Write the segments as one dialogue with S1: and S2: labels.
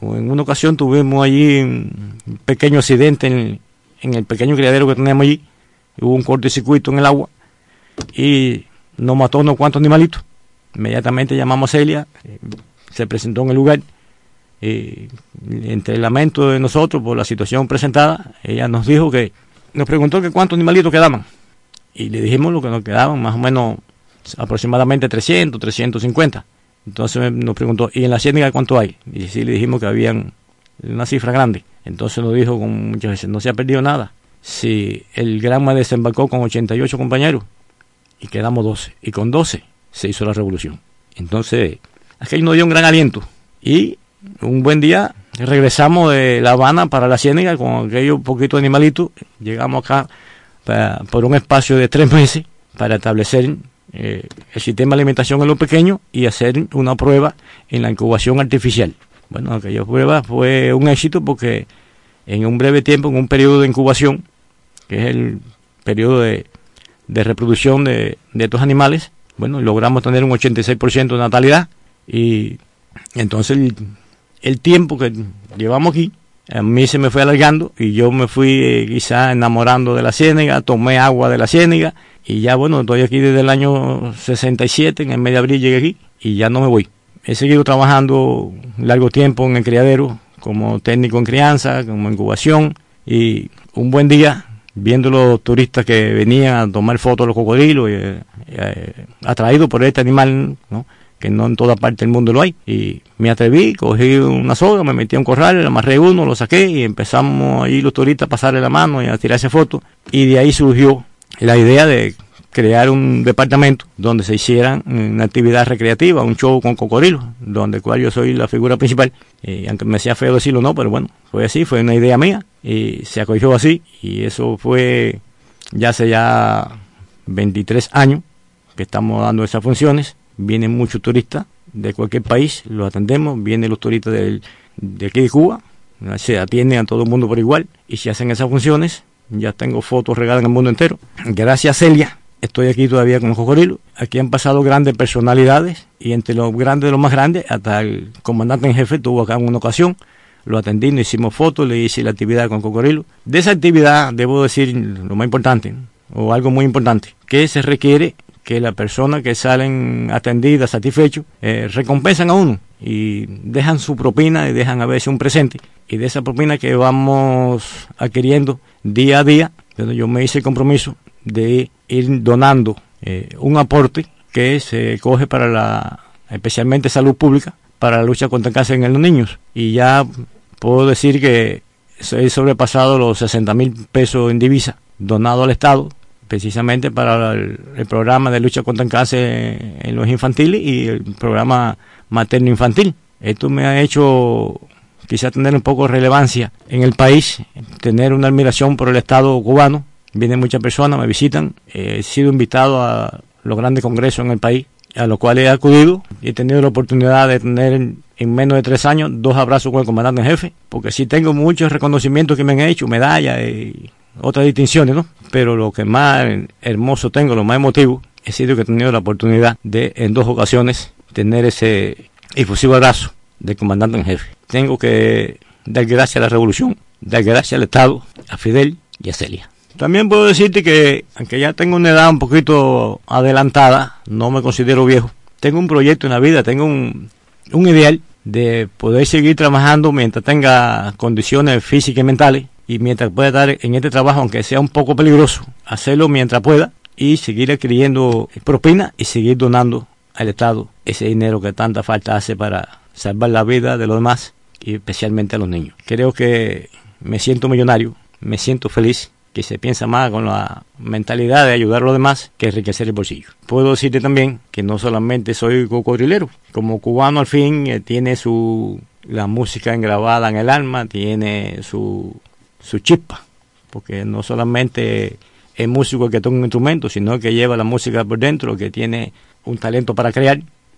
S1: En una ocasión tuvimos allí un pequeño accidente en el pequeño criadero que tenemos allí. Hubo un cortocircuito en el agua y nos mató unos cuantos animalitos. Inmediatamente llamamos a Celia, se presentó en el lugar. Entre el lamento de nosotros por la situación presentada, ella nos preguntó que cuántos animalitos quedaban. Y le dijimos lo que nos quedaban, más o menos aproximadamente 300, 350. Entonces nos preguntó, ¿y en la ciénaga cuánto hay? Y sí, le dijimos que habían una cifra grande. Entonces nos dijo con muchas veces, no se ha perdido nada. Si el Granma desembarcó con 88 compañeros y quedamos 12, y con 12 se hizo la revolución. Entonces, aquello nos dio un gran aliento. Y un buen día regresamos de La Habana para la ciénaga con aquellos poquitos animalitos. Llegamos acá por un espacio de 3 meses para establecer el sistema de alimentación en los pequeños y hacer una prueba en la incubación artificial. Bueno, aquella prueba fue un éxito porque en un breve tiempo, en un periodo de incubación, que es el periodo de reproducción de estos animales, bueno, logramos tener un 86% de natalidad. Y entonces el tiempo que llevamos aquí, a mí se me fue alargando y yo me fui quizá enamorando de la ciénaga, tomé agua de la ciénaga y ya bueno, estoy aquí desde el año 67, en el mes de abril llegué aquí y ya no me voy. He seguido trabajando largo tiempo en el criadero como técnico en crianza, como incubación, y un buen día, viendo los turistas que venían a tomar fotos de los cocodrilos, atraídos por este animal, ¿no?, que no en toda parte del mundo lo hay, y me atreví, cogí una soga, me metí a un corral, le amarré uno, lo saqué y empezamos ahí los turistas a pasarle la mano y a tirarse fotos, y de ahí surgió la idea de crear un departamento donde se hicieran una actividad recreativa, un show con cocodrilos, donde cual yo soy la figura principal, aunque me sea feo decirlo, no, pero bueno, fue así, fue una idea mía y se acogió así, y eso fue ya hace 23 años que estamos dando esas funciones. Vienen muchos turistas de cualquier país, los atendemos, vienen los turistas de aquí de Cuba, se atienden a todo el mundo por igual y se hacen esas funciones. Ya tengo fotos regadas en el mundo entero. Gracias a Celia estoy aquí todavía con los cocodrilos. Aquí han pasado grandes personalidades y entre los grandes de los más grandes, hasta el comandante en jefe estuvo acá en una ocasión. Lo atendí, nos hicimos fotos, le hice la actividad con cocodrilos. De esa actividad debo decir lo más importante, o algo muy importante, que se requiere que las personas que salen atendidas, satisfechos, recompensan a uno y dejan su propina y dejan a veces un presente. Y de esa propina que vamos adquiriendo día a día, yo me hice el compromiso de ir donando un aporte que se coge para especialmente salud pública, para la lucha contra el cáncer en los niños. Y ya puedo decir que he sobrepasado los 60,000 pesos en divisa donado al Estado, precisamente para el programa de lucha contra el cáncer en los infantiles y el programa materno-infantil. Esto me ha hecho quizá tener un poco de relevancia en el país, tener una admiración por el Estado cubano. Vienen muchas personas, me visitan, he sido invitado a los grandes congresos en el país, a los cuales he acudido y he tenido la oportunidad de tener en menos de 3 años 2 abrazos con el comandante en jefe, porque sí tengo muchos reconocimientos que me han hecho, medallas y otras distinciones, ¿no? Pero lo que más hermoso tengo, lo más emotivo, he sido que he tenido la oportunidad de, en 2 ocasiones, tener ese efusivo abrazo del comandante en jefe. Tengo que dar gracias a la revolución, dar gracias al Estado, a Fidel y a Celia. También puedo decirte que, aunque ya tengo una edad un poquito adelantada, no me considero viejo. Tengo un proyecto en la vida, tengo un ideal de poder seguir trabajando mientras tenga condiciones físicas y mentales, y mientras pueda estar en este trabajo, aunque sea un poco peligroso, hacerlo mientras pueda y seguir adquiriendo propina y seguir donando al Estado ese dinero que tanta falta hace para salvar la vida de los demás y especialmente a los niños. Creo que me siento millonario, me siento feliz, que se piensa más con la mentalidad de ayudar a los demás que enriquecer el bolsillo. Puedo decirte también que no solamente soy cocodrilero, como cubano al fin tiene la música engrabada en el alma, tiene su chispa, porque no solamente es músico el que toca un instrumento, sino que lleva la música por dentro, que tiene un talento para crear.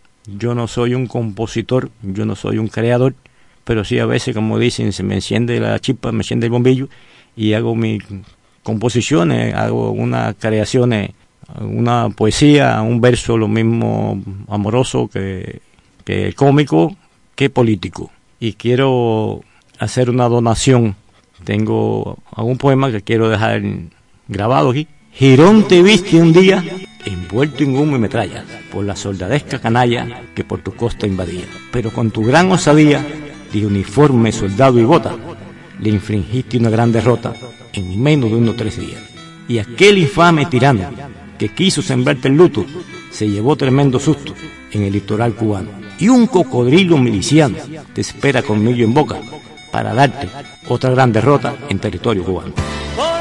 S1: Yo no soy un compositor, yo no soy un creador, pero sí a veces, como dicen, se me enciende la chispa, me enciende el bombillo y hago mis composiciones, hago unas creaciones, una poesía, un verso lo mismo amoroso que cómico, que político. y quiero hacer una donación. Tengo algún poema que quiero dejar grabado aquí. Girón te viste un día envuelto en humo y metralla por la soldadesca canalla que por tu costa invadía, pero con tu gran osadía de uniforme, soldado y bota le infringiste una gran derrota en menos de unos 3 días. Y aquel infame tirano que quiso sembrarte el luto se llevó tremendo susto en el litoral cubano, y un cocodrilo miliciano te espera colmillo en boca para darte otra gran derrota en territorio cubano.